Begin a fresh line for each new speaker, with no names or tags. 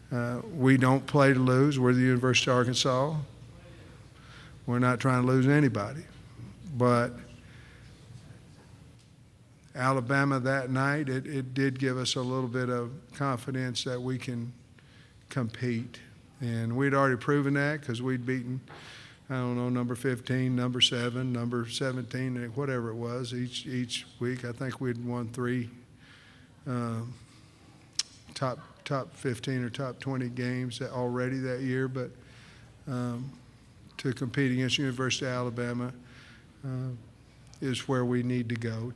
We don't play to lose. We're the University of Arkansas. We're not trying to lose anybody. But Alabama that night, it did give us a little bit of confidence that we can compete. And we'd already proven that because we'd beaten, I don't know, number 15, number 7, number 17, whatever it was, each week. I think we'd won 3 top 15 or top 20 games already that year. But to compete against University of Alabama is where we need to go